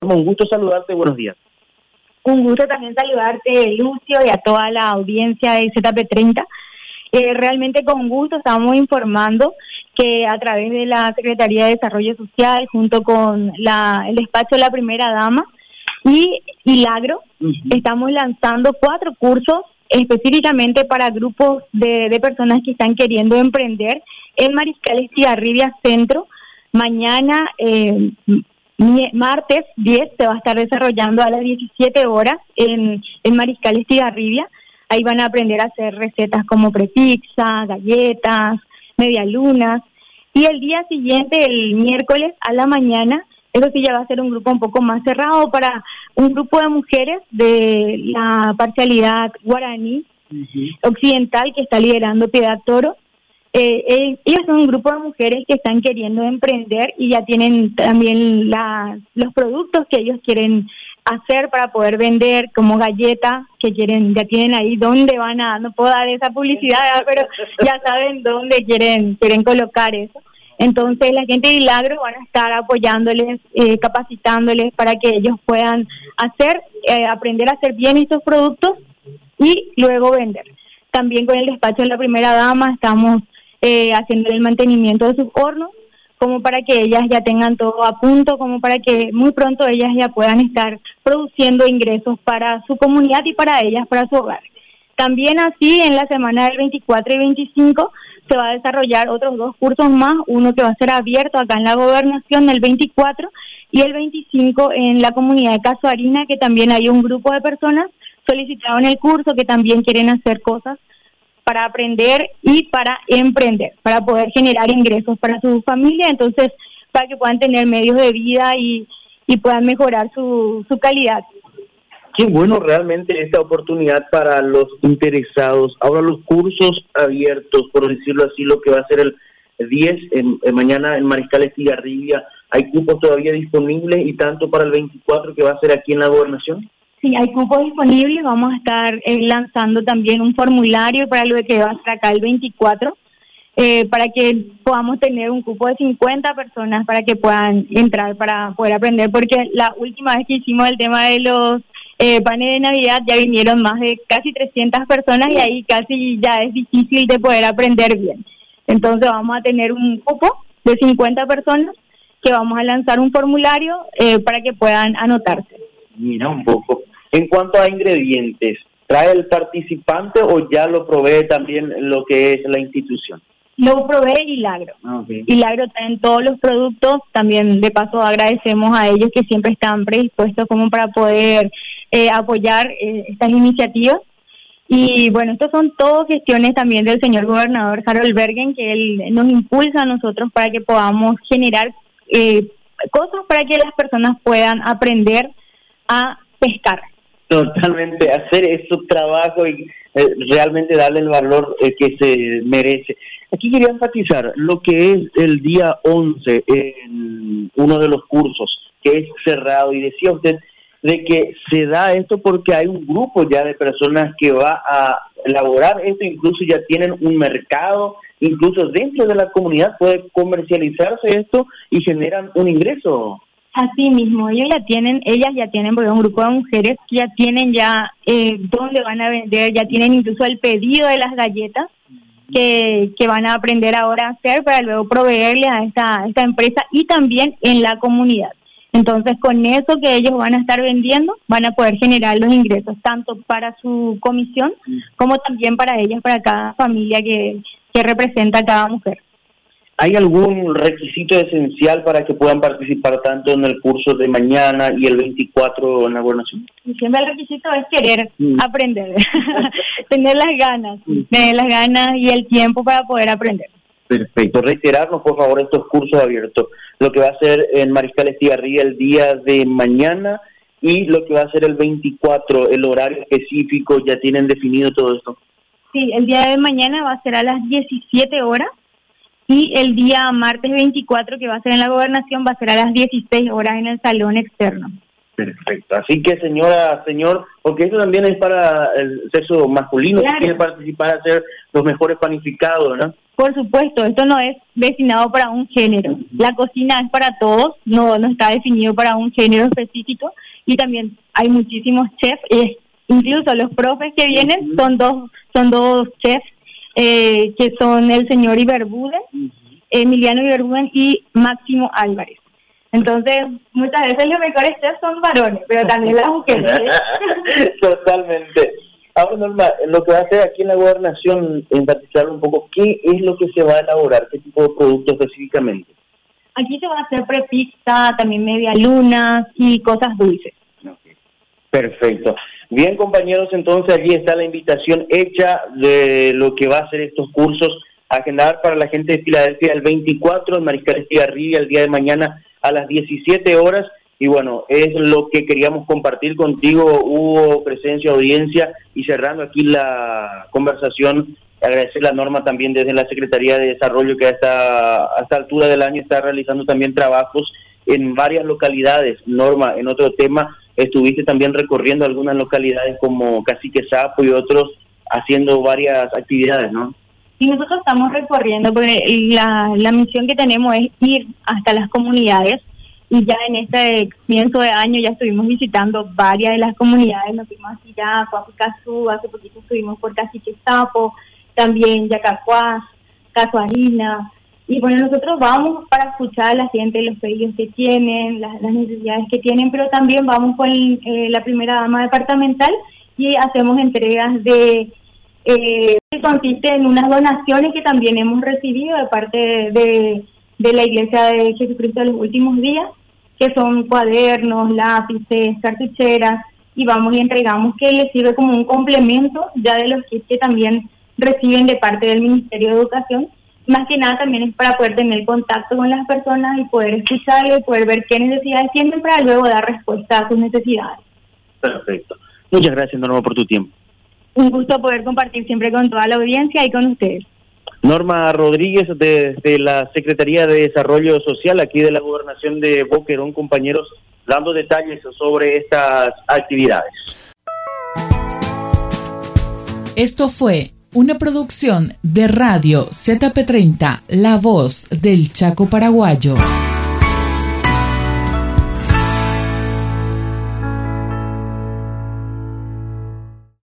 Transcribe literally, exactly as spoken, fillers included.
Un gusto saludarte, buenos días. Un gusto también saludarte, Lucio, y a toda la audiencia de Z P treinta. Eh, realmente con gusto estamos informando que a través de la Secretaría de Desarrollo Social, junto con la, el despacho de la primera dama y Ilagro, uh-huh. estamos lanzando cuatro cursos específicamente para grupos de, de personas que están queriendo emprender en Mariscal Estigarribia Centro. Mañana, eh, martes diez, se va a estar desarrollando a las diecisiete horas en, en Mariscal Estigarribia. Ahí van a aprender a hacer recetas como prepizza, galletas, medialunas. Y el día siguiente, el miércoles a la mañana, eso sí ya va a ser un grupo un poco más cerrado para un grupo de mujeres de la parcialidad guaraní uh-huh. occidental que está liderando Piedad Toro. Eh, eh, ellos son un grupo de mujeres que están queriendo emprender y ya tienen también la, los productos que ellos quieren hacer para poder vender, como galletas que quieren, ya tienen ahí dónde van a, no puedo dar esa publicidad, pero ya saben dónde quieren quieren colocar eso. Entonces la gente de Ilagro van a estar apoyándoles, eh, capacitándoles para que ellos puedan hacer, eh, aprender a hacer bien estos productos y luego vender. También con el despacho de la primera dama estamos eh, haciendo el mantenimiento de sus hornos, como para que ellas ya tengan todo a punto, como para que muy pronto ellas ya puedan estar produciendo ingresos para su comunidad y para ellas, para su hogar. También así, en la semana del veinticuatro y veinticinco, se va a desarrollar otros dos cursos más, uno que va a ser abierto acá en la Gobernación el veinticuatro y el veinticinco en la comunidad de Casuarina, que también hay un grupo de personas solicitaron el curso que también quieren hacer cosas para aprender y para emprender, para poder generar ingresos para su familia, entonces para que puedan tener medios de vida y, y puedan mejorar su, su calidad. Qué bueno realmente esta oportunidad para los interesados. Ahora los cursos abiertos, por decirlo así, lo que va a ser el diez, en, en mañana en Mariscal Estigarribia, ¿hay cupos todavía disponibles y tanto para el veinticuatro que va a ser aquí en la Gobernación? Sí, hay cupos disponibles. Vamos a estar eh, lanzando también un formulario para lo que va a ser acá el veinticuatro, eh, para que podamos tener un cupo de cincuenta personas para que puedan entrar para poder aprender, porque la última vez que hicimos el tema de los eh, panes de Navidad ya vinieron más de casi trescientas personas y ahí casi ya es difícil de poder aprender bien. Entonces vamos a tener un cupo de cincuenta personas que vamos a lanzar un formulario eh, para que puedan anotarse. Mira un poco. En cuanto a ingredientes, ¿trae el participante o ya lo provee también lo que es la institución? Lo provee Ilagro. Okay. Ilagro traen todos los productos. También de paso agradecemos a ellos que siempre están predispuestos como para poder eh, apoyar eh, estas iniciativas. Y bueno, estos son todas gestiones también del señor gobernador Harold Bergen, que él nos impulsa a nosotros para que podamos generar eh, cosas para que las personas puedan aprender a pescar. Totalmente, hacer su trabajo y eh, realmente darle el valor eh, que se merece. Aquí quería enfatizar lo que es el día once en uno de los cursos, que es cerrado, y decía usted de que se da esto porque hay un grupo ya de personas que va a elaborar esto, incluso ya tienen un mercado, incluso dentro de la comunidad puede comercializarse esto y generan un ingreso. Así mismo, ellos ya tienen, ellas ya tienen, porque es un grupo de mujeres que ya tienen ya eh, dónde van a vender, ya tienen incluso el pedido de las galletas que, que van a aprender ahora a hacer para luego proveerle a esta, esta empresa y también en la comunidad. Entonces, con eso que ellos van a estar vendiendo, van a poder generar los ingresos, tanto para su comisión como también para ellas, para cada familia que, que representa a cada mujer. ¿Hay algún requisito esencial para que puedan participar tanto en el curso de mañana y el veinticuatro en la gobernación? Siempre el requisito es querer mm. aprender, tener las ganas, mm. tener las ganas y el tiempo para poder aprender. Perfecto. Reiterarnos, por favor, estos cursos abiertos. Lo que va a ser en Mariscal Estigarribia el día de mañana y lo que va a ser el veinticuatro, el horario específico, ¿ya tienen definido todo esto? Sí, el día de mañana va a ser a las diecisiete horas. Y el día martes veinticuatro, que va a ser en la gobernación, va a ser a las dieciséis horas en el salón externo. Perfecto. Así que, señora, señor, porque eso también es para el sexo masculino, claro, que quiere participar a ser los mejores panificados, ¿no? Por supuesto, esto no es destinado para un género. La cocina es para todos, no, no está definido para un género específico. Y también hay muchísimos chefs, eh, incluso los profes que vienen son dos, son dos chefs, eh, que son el señor Iberbuden, Emiliano Iberbuden y Máximo Álvarez. Entonces, muchas veces los mejores chefs son varones, pero también las mujeres. Totalmente. Ahora, Norma, lo que va a hacer aquí en la gobernación, enfatizar un poco, ¿qué es lo que se va a elaborar? ¿Qué tipo de productos específicamente? Aquí se va a hacer prepizza, también media luna y cosas dulces. Okay. Perfecto. Bien, compañeros, entonces allí está la invitación hecha de lo que va a ser estos cursos agendar para la gente de Filadelfia el veinticuatro, el Mariscal Estigarribia el día de mañana a las diecisiete horas. Y bueno, es lo que queríamos compartir contigo, hubo presencia, audiencia, y cerrando aquí la conversación, agradecer la Norma también desde la Secretaría de Desarrollo, que a esta, a esta altura del año está realizando también trabajos en varias localidades. Norma, en otro tema, estuviste también recorriendo algunas localidades como Cacique Sapo y otros, haciendo varias actividades, ¿no? Y nosotros estamos recorriendo, porque la, la misión que tenemos es ir hasta las comunidades. Y ya en este comienzo de año ya estuvimos visitando varias de las comunidades, nos fuimos a Sillaco, a Picazú, hace poquito estuvimos por Cacique Sapo, también Yacacuás, Casuarina. Y bueno, nosotros vamos para escuchar a la gente, los pedidos que tienen, las, las necesidades que tienen, pero también vamos con eh, la primera dama departamental y hacemos entregas de, eh, que consiste en unas donaciones que también hemos recibido de parte de, de, de la Iglesia de Jesucristo de los Últimos Días, que son cuadernos, lápices, cartucheras, y vamos y entregamos, que les sirve como un complemento ya de los kits que también reciben de parte del Ministerio de Educación. Más que nada también es para poder tener contacto con las personas y poder escucharles, poder ver qué necesidades tienen para luego dar respuesta a sus necesidades. Perfecto. Muchas gracias, Norma, por tu tiempo. Un gusto poder compartir siempre con toda la audiencia y con ustedes. Norma Rodríguez, desde la Secretaría de Desarrollo Social, aquí de la Gobernación de Boquerón, compañeros, dando detalles sobre estas actividades. Esto fue una producción de Radio Z P treinta, La Voz del Chaco Paraguayo.